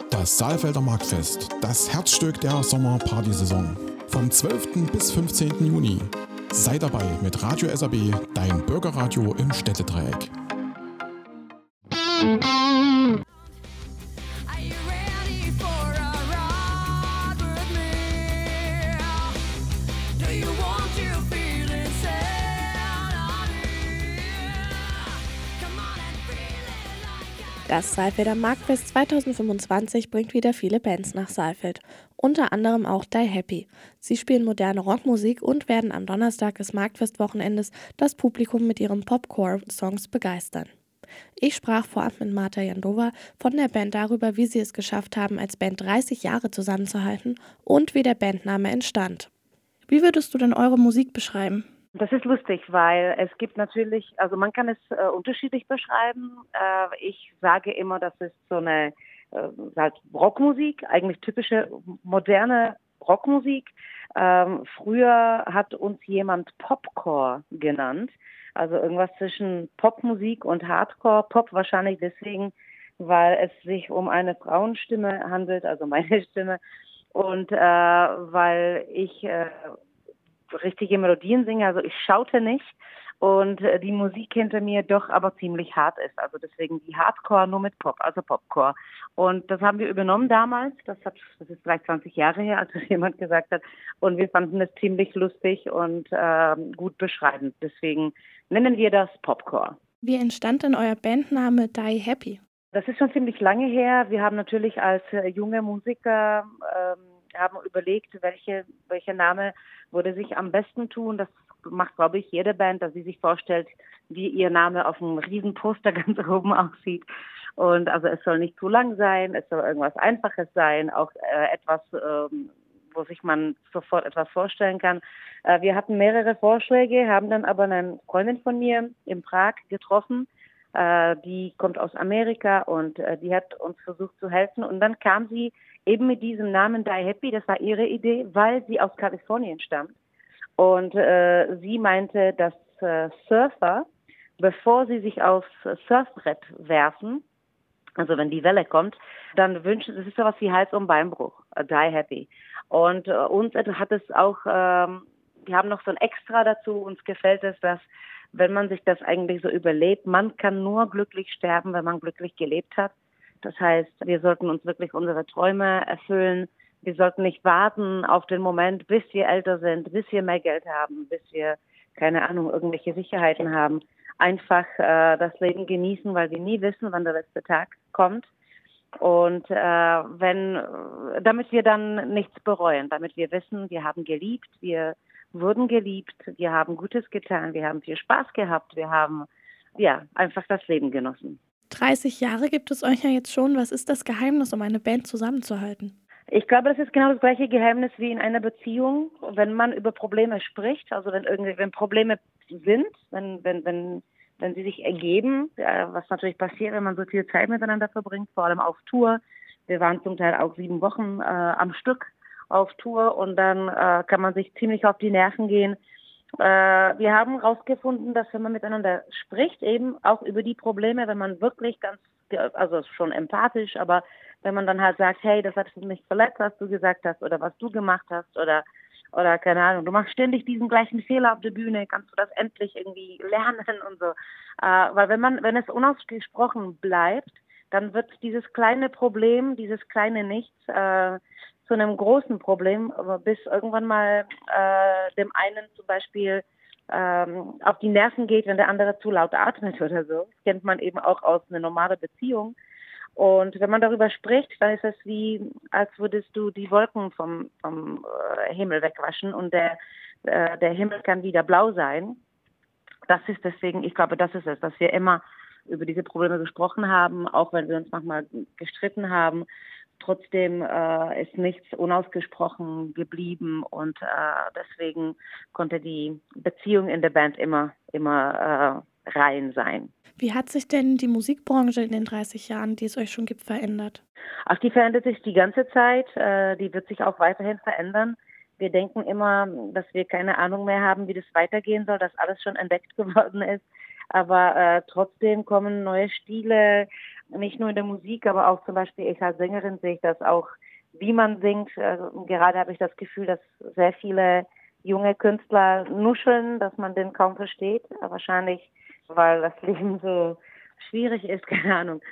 Das Saalfelder Marktfest, das Herzstück der Sommerpartysaison. Vom 12. bis 15. Juni. Sei dabei mit Radio SAB, dein Bürgerradio im Städtedreieck. Das Saalfelder Marktfest 2025 bringt wieder viele Bands nach Saalfeld, unter anderem auch Die Happy. Sie spielen moderne Rockmusik und werden am Donnerstag des Marktfestwochenendes das Publikum mit ihren Popcore-Songs begeistern. Ich sprach vorab mit Marta Jandova von der Band darüber, wie sie es geschafft haben, als Band 30 Jahre zusammenzuhalten und wie der Bandname entstand. Wie würdest du denn eure Musik beschreiben? Das ist lustig, weil es gibt natürlich, also man kann es unterschiedlich beschreiben. Ich sage immer, das ist so eine halt Rockmusik, eigentlich typische moderne Rockmusik. Früher hat uns jemand Popcore genannt, also irgendwas zwischen Popmusik und Hardcore. Pop wahrscheinlich deswegen, weil es sich um eine Frauenstimme handelt, also meine Stimme, und weil ich richtige Melodien singe, also ich schaute nicht und die Musik hinter mir doch aber ziemlich hart ist, also deswegen die Hardcore nur mit Pop, also Popcore. Und das haben wir übernommen damals, das ist vielleicht 20 Jahre her, als das jemand gesagt hat, und wir fanden es ziemlich lustig und gut beschreibend, deswegen nennen wir das Popcore. Wie entstand denn euer Bandname Die Happy? Das ist schon ziemlich lange her. Wir haben natürlich als junge Musiker haben überlegt, welcher Name würde sich am besten tun. Das macht, glaube ich, jede Band, dass sie sich vorstellt, wie ihr Name auf einem Riesenposter ganz oben aussieht. Und also es soll nicht zu lang sein, es soll irgendwas Einfaches sein, auch etwas, wo sich man sofort etwas vorstellen kann. Wir hatten mehrere Vorschläge, haben dann aber eine Freundin von mir in Prag getroffen. Die kommt aus Amerika und die hat uns versucht zu helfen. Und dann kam sie eben mit diesem Namen Die Happy, das war ihre Idee, weil sie aus Kalifornien stammt. Und sie meinte, dass Surfer, bevor sie sich aufs Surfbrett werfen, also wenn die Welle kommt, dann wünschen, das ist sowas wie Hals- und Beinbruch, Die Happy. Und uns hat es auch, wir haben noch so ein Extra dazu, uns gefällt es, dass wenn man sich das eigentlich so überlebt, man kann nur glücklich sterben, wenn man glücklich gelebt hat. Das heißt, wir sollten uns wirklich unsere Träume erfüllen. Wir sollten nicht warten auf den Moment, bis wir älter sind, bis wir mehr Geld haben, bis wir, keine Ahnung, irgendwelche Sicherheiten haben. Einfach das Leben genießen, weil wir nie wissen, wann der letzte Tag kommt. Und damit wir dann nichts bereuen, damit wir wissen, wir haben geliebt, wir wurden geliebt, wir haben Gutes getan, wir haben viel Spaß gehabt, wir haben einfach das Leben genossen. 30 Jahre gibt es euch ja jetzt schon. Was ist das Geheimnis, um eine Band zusammenzuhalten? Ich glaube, das ist genau das gleiche Geheimnis wie in einer Beziehung, wenn man über Probleme spricht, also wenn Probleme sind, wenn sie sich ergeben, was natürlich passiert, wenn man so viel Zeit miteinander verbringt, vor allem auf Tour. Wir waren zum Teil auch 7 Wochen am Stück auf Tour und dann kann man sich ziemlich auf die Nerven gehen. Wir haben herausgefunden, dass wenn man miteinander spricht, eben auch über die Probleme, wenn man wirklich also schon empathisch, aber wenn man dann halt sagt, hey, das hat mich verletzt, was du gesagt hast oder was du gemacht hast oder keine Ahnung, du machst ständig diesen gleichen Fehler auf der Bühne, kannst du das endlich irgendwie lernen und so. Weil wenn es unausgesprochen bleibt, dann wird dieses kleine Problem, dieses kleine Nichts zu einem großen Problem, bis irgendwann mal dem einen zum Beispiel auf die Nerven geht, wenn der andere zu laut atmet oder so. Das kennt man eben auch aus einer normalen Beziehung. Und wenn man darüber spricht, dann ist es wie, als würdest du die Wolken vom Himmel wegwaschen und der Himmel kann wieder blau sein. Das ist deswegen, ich glaube, das ist es, dass wir immer über diese Probleme gesprochen haben, auch wenn wir uns manchmal gestritten haben. Trotzdem ist nichts unausgesprochen geblieben und deswegen konnte die Beziehung in der Band immer rein sein. Wie hat sich denn die Musikbranche in den 30 Jahren, die es euch schon gibt, verändert? Ach, die verändert sich die ganze Zeit. Die wird sich auch weiterhin verändern. Wir denken immer, dass wir keine Ahnung mehr haben, wie das weitergehen soll, dass alles schon entdeckt geworden ist. Aber trotzdem kommen neue Stile, nicht nur in der Musik, aber auch zum Beispiel ich als Sängerin sehe ich das auch, wie man singt. Gerade habe ich das Gefühl, dass sehr viele junge Künstler nuscheln, dass man den kaum versteht. Wahrscheinlich, weil das Leben so schwierig ist, keine Ahnung.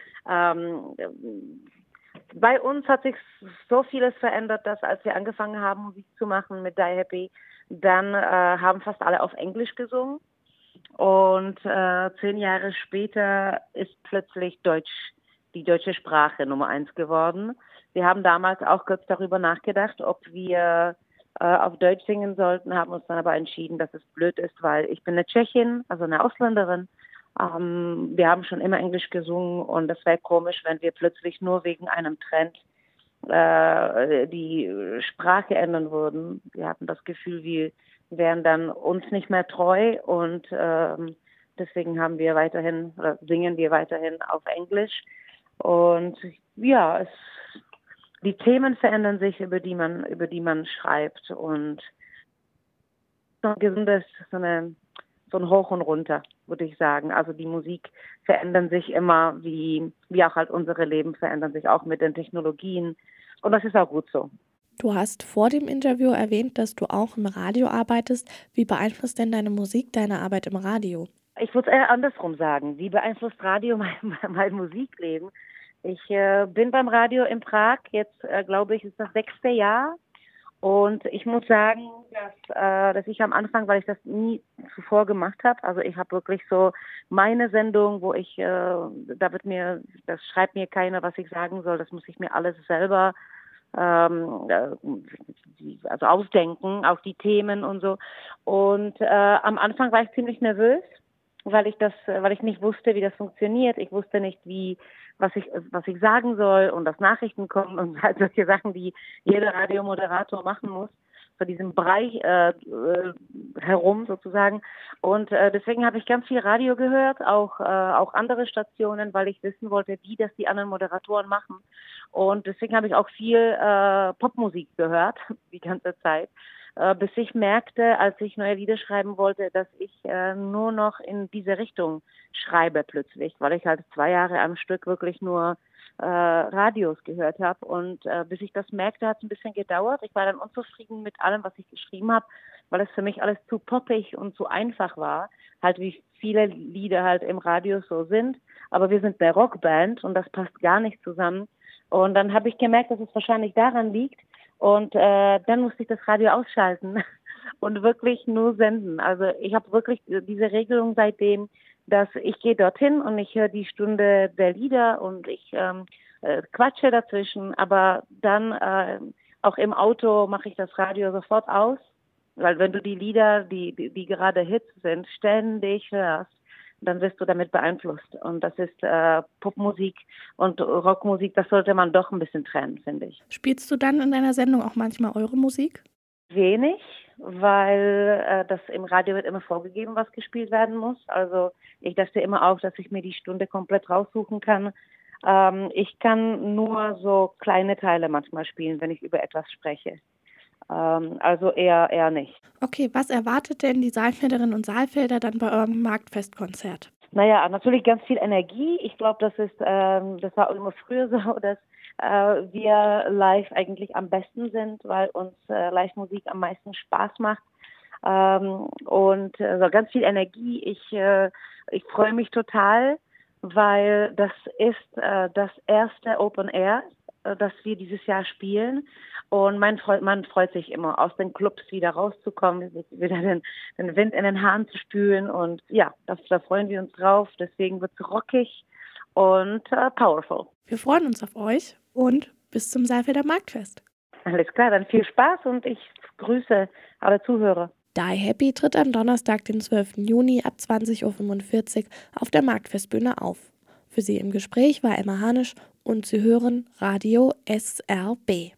Bei uns hat sich so vieles verändert, dass als wir angefangen haben, Musik zu machen mit Die Happy, dann haben fast alle auf Englisch gesungen. Und 10 Jahre später ist plötzlich Deutsch, die deutsche Sprache Nummer 1 geworden. Wir haben damals auch kurz darüber nachgedacht, ob wir auf Deutsch singen sollten, haben uns dann aber entschieden, dass es blöd ist, weil ich bin eine Tschechin, also eine Ausländerin. Wir haben schon immer Englisch gesungen und es wäre komisch, wenn wir plötzlich nur wegen einem Trend die Sprache ändern würden. Wir hatten das Gefühl, wir wären dann uns nicht mehr treu und deswegen singen wir weiterhin auf Englisch. Und ja, die Themen verändern sich, über die man schreibt und so ein gesundes, so ein Hoch und Runter, würde ich sagen. Also die Musik verändern sich immer, wie auch halt unsere Leben verändern sich auch mit den Technologien. Und das ist auch gut so. Du hast vor dem Interview erwähnt, dass du auch im Radio arbeitest. Wie beeinflusst denn deine Musik deine Arbeit im Radio? Ich würde es eher andersrum sagen. Wie beeinflusst Radio mein Musikleben? Ich bin beim Radio in Prag. Jetzt, glaube ich, ist das 6. Jahr. Und ich muss sagen, dass ich am Anfang, weil ich das nie zuvor gemacht habe, also ich habe wirklich so meine Sendung, wo ich, das schreibt mir keiner, was ich sagen soll, das muss ich mir alles selber also ausdenken, auch die Themen und so. Und am Anfang war ich ziemlich nervös, weil ich nicht wusste, wie das funktioniert. Ich wusste nicht, was ich sagen soll und dass Nachrichten kommen und halt solche Sachen, die jeder Radiomoderator machen muss, vor diesem Bereich herum sozusagen. Und deswegen habe ich ganz viel Radio gehört, auch andere Stationen, weil ich wissen wollte, wie das die anderen Moderatoren machen. Und deswegen habe ich auch viel Popmusik gehört, die ganze Zeit. Bis ich merkte, als ich neue Lieder schreiben wollte, dass ich nur noch in diese Richtung schreibe plötzlich, weil ich halt 2 Jahre am Stück wirklich nur Radios gehört habe. Und bis ich das merkte, hat es ein bisschen gedauert. Ich war dann unzufrieden mit allem, was ich geschrieben habe, weil es für mich alles zu poppig und zu einfach war. Halt wie viele Lieder halt im Radio so sind. Aber wir sind eine Rockband und das passt gar nicht zusammen. Und dann habe ich gemerkt, dass es wahrscheinlich daran liegt. Und dann musste ich das Radio ausschalten und wirklich nur senden. Also ich habe wirklich diese Regelung seitdem, dass ich gehe dorthin und ich höre die Stunde der Lieder und ich quatsche dazwischen. Aber dann auch im Auto mache ich das Radio sofort aus. Weil wenn du die Lieder, die gerade Hits sind, ständig hörst, dann wirst du damit beeinflusst. Und das ist Popmusik und Rockmusik, das sollte man doch ein bisschen trennen, finde ich. Spielst du dann in deiner Sendung auch manchmal eure Musik? Wenig, weil das im Radio wird immer vorgegeben, was gespielt werden muss. Also ich dachte immer auch, dass ich mir die Stunde komplett raussuchen kann. Ich kann nur so kleine Teile manchmal spielen, wenn ich über etwas spreche. Also eher nicht. Okay, was erwartet denn die Saalfelderinnen und Saalfelder dann bei eurem Marktfestkonzert? Naja, natürlich ganz viel Energie. Ich glaube, das war immer früher so, dass wir live eigentlich am besten sind, weil uns Live-Musik am meisten Spaß macht. Und so ganz viel Energie. Ich freue mich total, weil das ist das erste Open Air, das wir dieses Jahr spielen. Und man freut sich immer, aus den Clubs wieder rauszukommen, wieder den Wind in den Haaren zu spülen. Und ja, da freuen wir uns drauf. Deswegen wird es rockig und powerful. Wir freuen uns auf euch und bis zum Saalfelder Marktfest. Alles klar, dann viel Spaß und ich grüße alle Zuhörer. Die Happy tritt am Donnerstag, den 12. Juni ab 20.45 Uhr auf der Marktfestbühne auf. Für Sie im Gespräch war Emma Hanisch und Sie hören Radio SRB.